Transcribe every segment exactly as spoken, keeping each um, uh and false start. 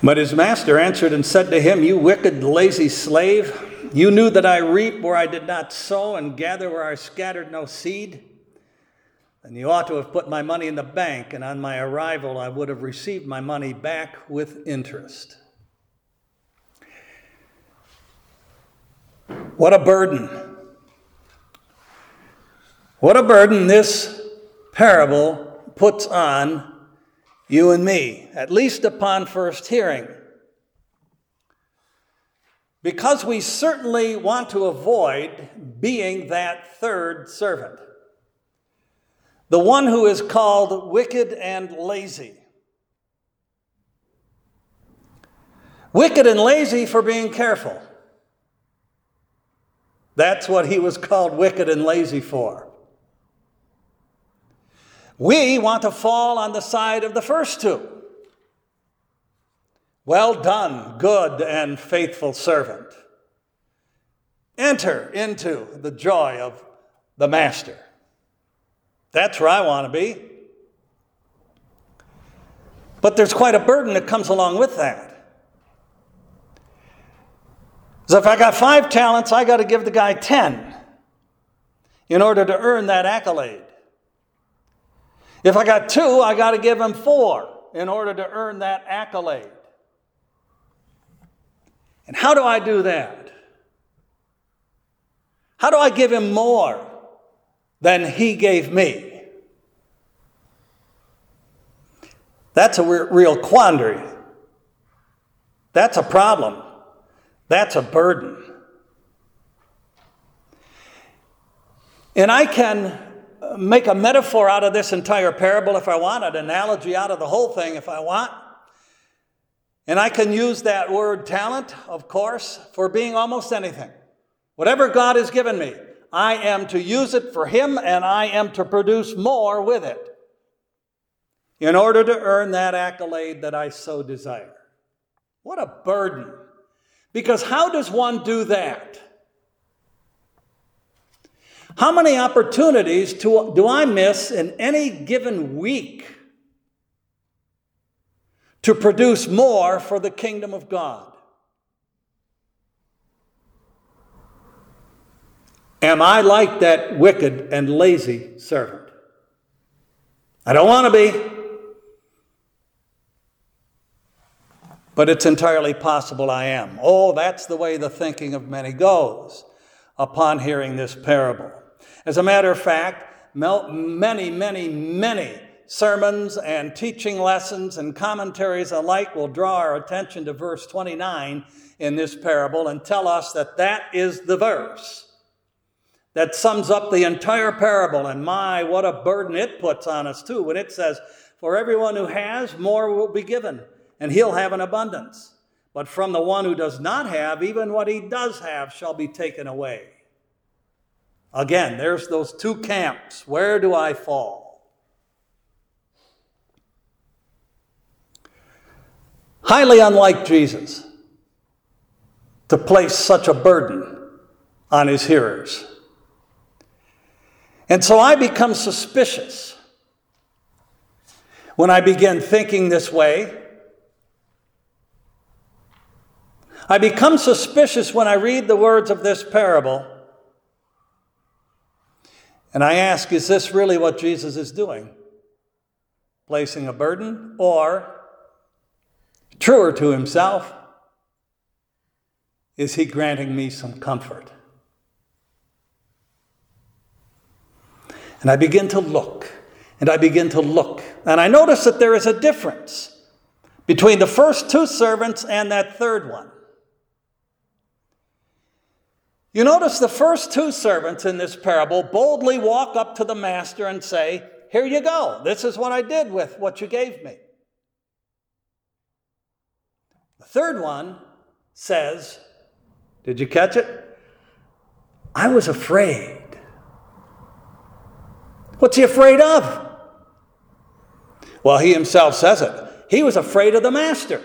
But his master answered and said to him, You wicked, lazy slave, you knew that I reap where I did not sow and gather where I scattered no seed. And you ought to have put my money in the bank, and on my arrival I would have received my money back with interest. What a burden. What a burden this parable puts on you and me, at least upon first hearing. Because we certainly want to avoid being that third servant. The one who is called wicked and lazy. Wicked and lazy for being careful. That's what he was called wicked and lazy for. We want to fall on the side of the first two. Well done, good and faithful servant. Enter into the joy of the master. That's where I want to be. But there's quite a burden that comes along with that. So if I got five talents, I got to give the guy ten in order to earn that accolade. If I got two, I got to give him four in order to earn that accolade. And how do I do that? How do I give him more than he gave me? That's a re- real quandary. That's a problem. That's a burden. And I can make a metaphor out of this entire parable if I want, an analogy out of the whole thing if I want. And I can use that word talent, of course, for being almost anything. Whatever God has given me, I am to use it for him, and I am to produce more with it in order to earn that accolade that I so desire. What a burden. Because how does one do that? How many opportunities do, do I miss in any given week to produce more for the kingdom of God? Am I like that wicked and lazy servant? I don't want to be. But it's entirely possible I am. Oh, that's the way the thinking of many goes upon hearing this parable. As a matter of fact, many, many, many sermons and teaching lessons and commentaries alike will draw our attention to verse twenty-nine in this parable and tell us that that is the verse that sums up the entire parable. And my, what a burden it puts on us too when it says, for everyone who has, more will be given, and he'll have an abundance. But from the one who does not have, even what he does have shall be taken away. Again, there's those two camps. Where do I fall? Highly unlike Jesus to place such a burden on his hearers. And so I become suspicious when I begin thinking this way. I become suspicious when I read the words of this parable. And I ask, is this really what Jesus is doing? Placing a burden? Or, truer to himself, is he granting me some comfort? And I begin to look, and I begin to look. And I notice that there is a difference between the first two servants and that third one. You notice the first two servants in this parable boldly walk up to the master and say, here you go. This is what I did with what you gave me. The third one says, did you catch it? I was afraid. What's he afraid of? Well, he himself says it. He was afraid of the master.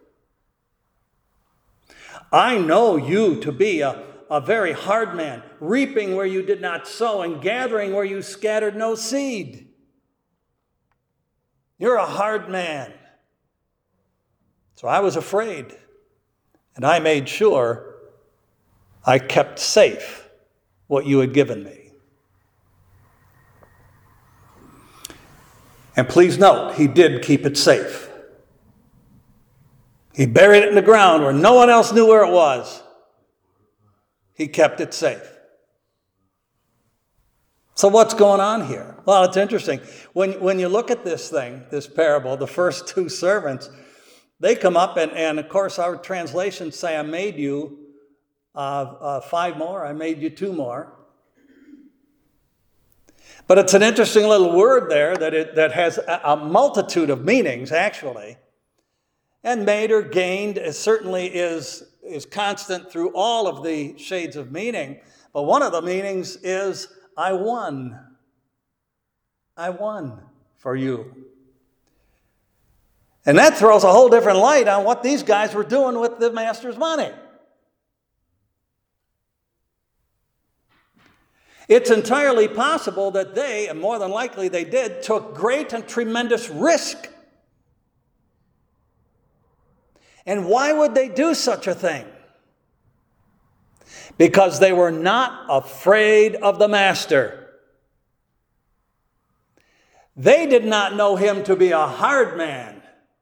I know you to be a A very hard man, reaping where you did not sow and gathering where you scattered no seed. You're a hard man. So I was afraid, and I made sure I kept safe what you had given me. And please note, he did keep it safe. He buried it in the ground where no one else knew where it was. He kept it safe. So what's going on here? Well, it's interesting. When, when you look at this thing, this parable, the first two servants, they come up, and, and of course our translations say, I made you uh, uh, five more, I made you two more. But it's an interesting little word there that, it, that has a, a multitude of meanings, actually. And made or gained is, certainly is, is constant through all of the shades of meaning. But one of the meanings is, I won. I won for you. And that throws a whole different light on what these guys were doing with the master's money. It's entirely possible that they, and more than likely they did, took great and tremendous risk. And why would they do such a thing? Because they were not afraid of the master. They did not know him to be a hard man.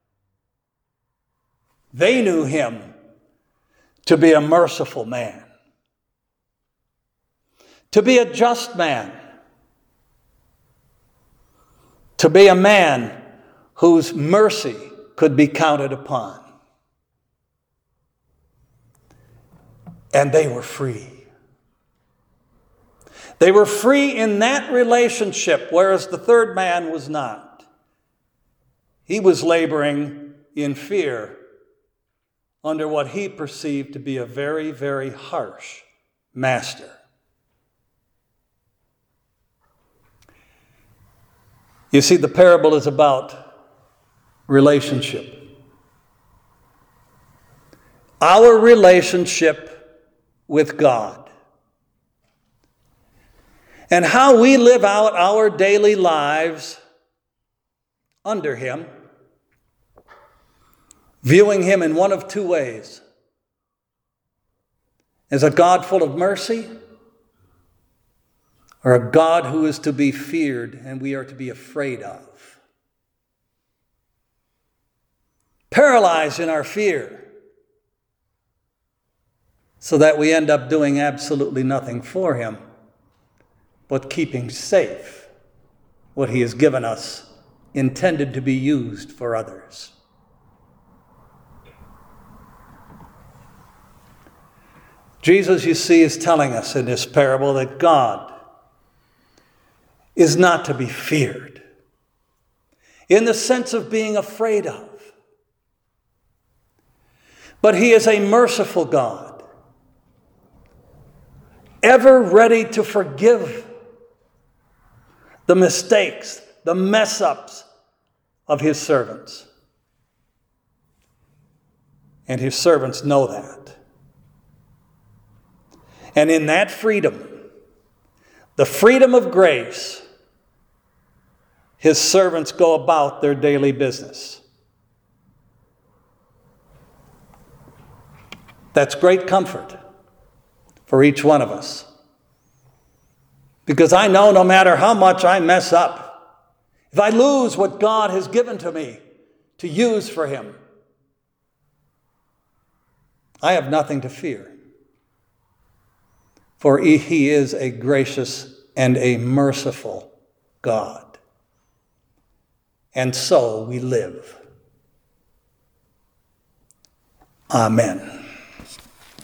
They knew him to be a merciful man, to be a just man, to be a man whose mercy could be counted upon. And they were free. They were free in that relationship, whereas the third man was not. He was laboring in fear under what he perceived to be a very, very harsh master. You see, the parable is about relationship. Our relationship with God. And how we live out our daily lives under him, viewing him in one of two ways. As a God full of mercy, or a God who is to be feared and we are to be afraid of. Paralyzed in our fear, so that we end up doing absolutely nothing for him, but keeping safe what he has given us, intended to be used for others. Jesus, you see, is telling us in this parable that God is not to be feared in the sense of being afraid of, but he is a merciful God, ever ready to forgive the mistakes, the mess-ups of his servants. And his servants know that. And in that freedom, the freedom of grace, his servants go about their daily business. That's great comfort for each one of us. Because I know no matter how much I mess up, if I lose what God has given to me to use for him, I have nothing to fear. For he is a gracious and a merciful God. And so we live. Amen.